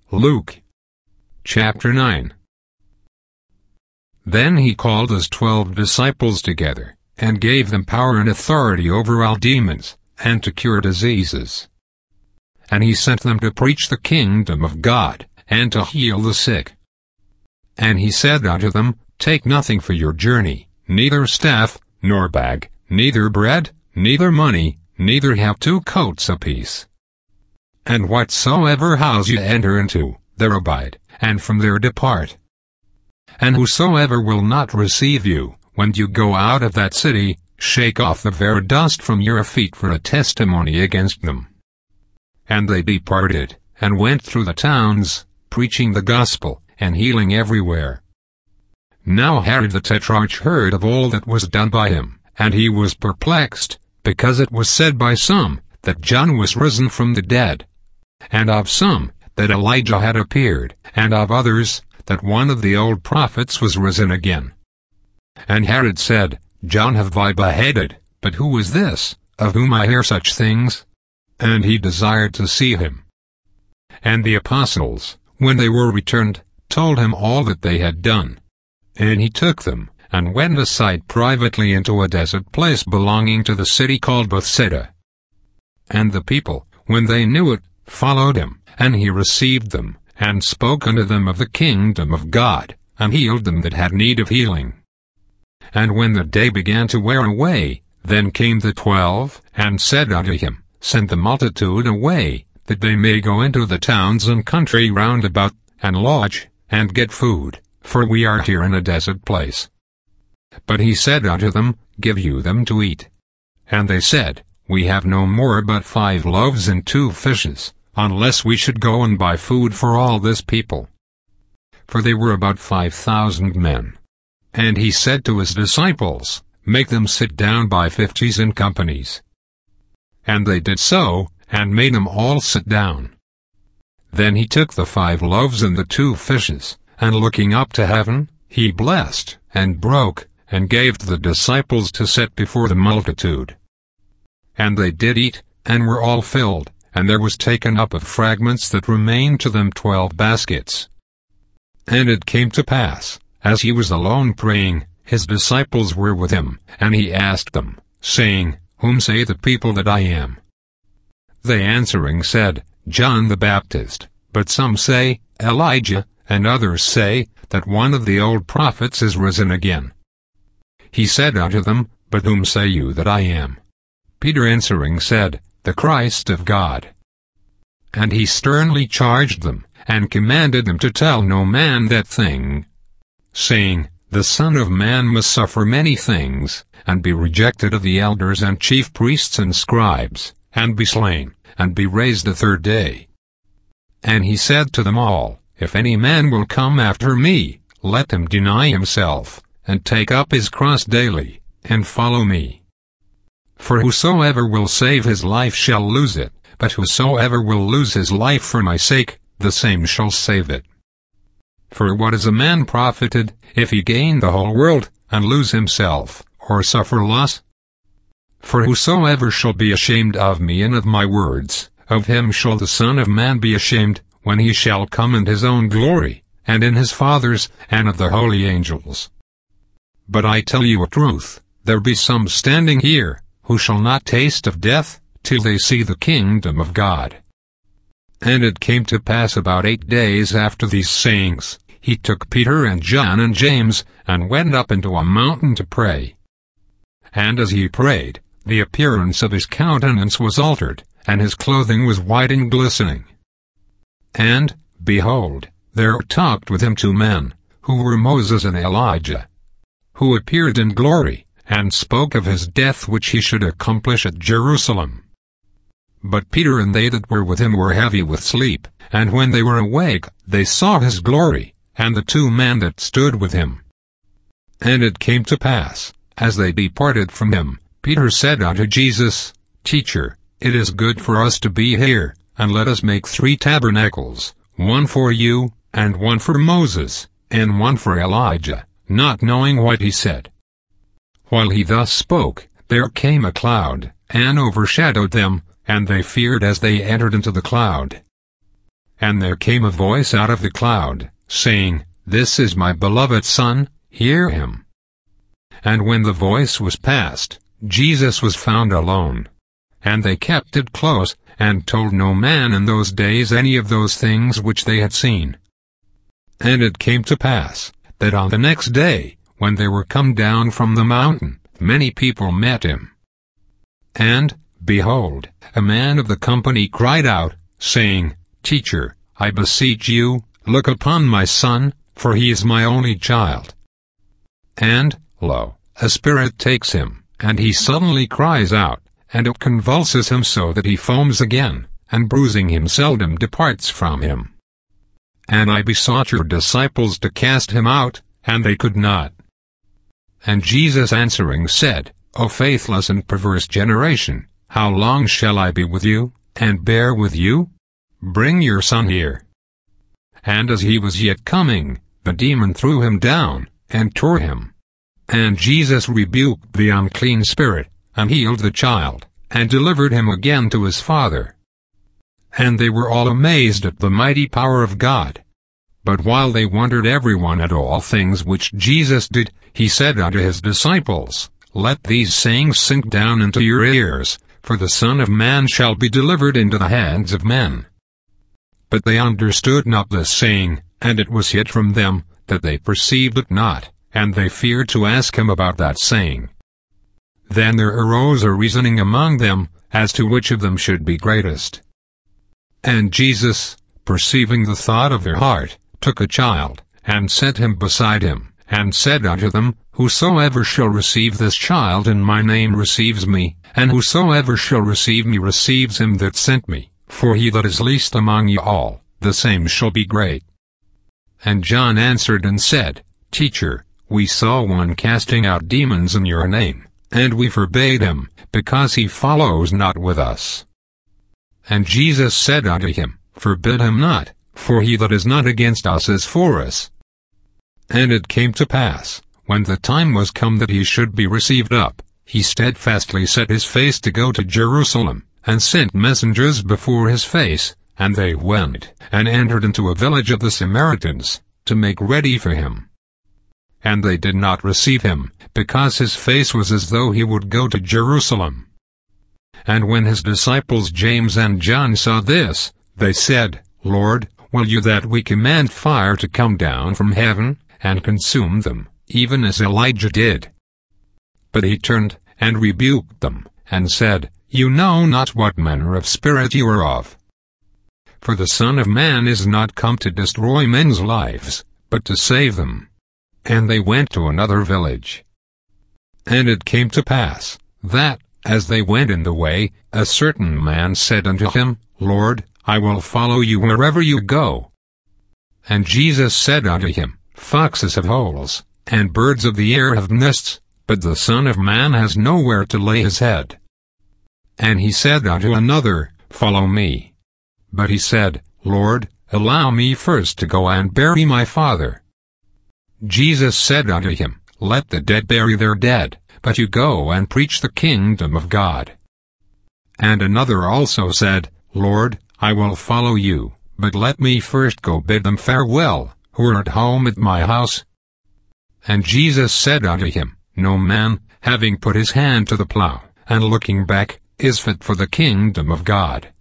Luke chapter 9. Then he called his 12 disciples together, and gave them power and authority over all demons, and to cure diseases. And he sent them to preach the kingdom of God, and to heal the sick. And he said unto them, Take nothing for your journey, neither staff, nor bag, neither bread, neither money, neither have 2 coats apiece. And whatsoever house ye enter into, there abide, and from there depart. And whosoever will not receive you, when you go out of that city, shake off the very dust from your feet for a testimony against them. And they departed, and went through the towns, preaching the gospel, and healing everywhere. Now Herod the Tetrarch heard of all that was done by him, and he was perplexed, because it was said by some, that John was risen from the dead, and of some, that Elijah had appeared, and of others, that one of the old prophets was risen again. And Herod said, John have I beheaded, but who is this, of whom I hear such things? And he desired to see him. And the apostles, when they were returned, told him all that they had done. And he took them, and went aside privately into a desert place belonging to the city called Bethsaida. And the people, when they knew it, followed him, and he received them, and spoke unto them of the kingdom of God, and healed them that had need of healing. And when the day began to wear away, then came the 12, and said unto him, Send the multitude away, that they may go into the towns and country round about, and lodge, and get food, for we are here in a desert place. But he said unto them, Give you them to eat. And they said, We have no more but 5 loaves and 2 fishes, unless we should go and buy food for all this people. For they were about 5,000 men. And he said to his disciples, Make them sit down by 50s in companies. And they did so, and made them all sit down. Then he took the 5 loaves and the 2 fishes, and looking up to heaven, he blessed, and broke, and gave to the disciples to set before the multitude. And they did eat, and were all filled, and there was taken up of fragments that remained to them 12 baskets. And it came to pass, as he was alone praying, his disciples were with him, and he asked them, saying, Whom say the people that I am? They answering said, John the Baptist, but some say, Elijah, and others say, that one of the old prophets is risen again. He said unto them, But whom say you that I am? Peter answering said, The Christ of God. And he sternly charged them, and commanded them to tell no man that thing, saying, The Son of Man must suffer many things, and be rejected of the elders and chief priests and scribes, and be slain, and be raised the 3rd day. And he said to them all, If any man will come after me, let him deny himself, and take up his cross daily, and follow me. For whosoever will save his life shall lose it, but whosoever will lose his life for my sake, the same shall save it. For what is a man profited, if he gain the whole world, and lose himself, or suffer loss? For whosoever shall be ashamed of me and of my words, of him shall the Son of Man be ashamed, when he shall come in his own glory, and in his Father's, and of the holy angels. But I tell you a truth, there be some standing here, who shall not taste of death, till they see the kingdom of God. And it came to pass about 8 days after these sayings, he took Peter and John and James, and went up into a mountain to pray. And as he prayed, the appearance of his countenance was altered, and his clothing was white and glistening. And, behold, there talked with him 2 men, who were Moses and Elijah, who appeared in glory, and spoke of his death which he should accomplish at Jerusalem. But Peter and they that were with him were heavy with sleep, and when they were awake, they saw his glory, and the 2 men that stood with him. And it came to pass, as they departed from him, Peter said unto Jesus, Teacher, it is good for us to be here, and let us make 3 tabernacles, one for you, and one for Moses, and one for Elijah, not knowing what he said. While he thus spoke, there came a cloud, and overshadowed them, and they feared as they entered into the cloud. And there came a voice out of the cloud, saying, "This is my beloved Son, hear him." And when the voice was past, Jesus was found alone. And they kept it close, and told no man in those days any of those things which they had seen. And it came to pass, that on the next day, when they were come down from the mountain, many people met him. And, behold, a man of the company cried out, saying, "Teacher, I beseech you, look upon my son, for he is my only child. And, lo, a spirit takes him, and he suddenly cries out, and it convulses him so that he foams again, and bruising him seldom departs from him. And I besought your disciples to cast him out, and they could not." And Jesus answering said, "O faithless and perverse generation, how long shall I be with you, and bear with you? Bring your son here." And as he was yet coming, the demon threw him down, and tore him. And Jesus rebuked the unclean spirit, and healed the child, and delivered him again to his father. And they were all amazed at the mighty power of God. But while they wondered everyone at all things which Jesus did, he said unto his disciples, "Let these sayings sink down into your ears, for the Son of Man shall be delivered into the hands of men." But they understood not this saying, and it was hid from them, that they perceived it not, and they feared to ask him about that saying. Then there arose a reasoning among them, as to which of them should be greatest. And Jesus, perceiving the thought of their heart, took a child, and set him beside him, and said unto them, "Whosoever shall receive this child in my name receives me, and whosoever shall receive me receives him that sent me, for he that is least among you all, the same shall be great." And John answered and said, "Teacher, we saw one casting out demons in your name, and we forbade him, because he follows not with us." And Jesus said unto him, "Forbid him not, for he that is not against us is for us." And it came to pass, when the time was come that he should be received up, he steadfastly set his face to go to Jerusalem, and sent messengers before his face, and they went, and entered into a village of the Samaritans, to make ready for him. And they did not receive him, because his face was as though he would go to Jerusalem. And when his disciples James and John saw this, they said, "Lord, will you that we command fire to come down from heaven, and consume them, even as Elijah did?" But he turned, and rebuked them, and said, "You know not what manner of spirit you are of. For the Son of Man is not come to destroy men's lives, but to save them." And they went to another village. And it came to pass, that, as they went in the way, a certain man said unto him, "Lord, I will follow you wherever you go." And Jesus said unto him, "Foxes have holes, and birds of the air have nests, but the Son of Man has nowhere to lay his head." And he said unto another, "Follow me." But he said, "Lord, allow me first to go and bury my father." Jesus said unto him, "Let the dead bury their dead, but you go and preach the kingdom of God." And another also said, "Lord, I will follow you, but let me first go bid them farewell, who are at home at my house." And Jesus said unto him, "No man, having put his hand to the plow, and looking back, is fit for the kingdom of God."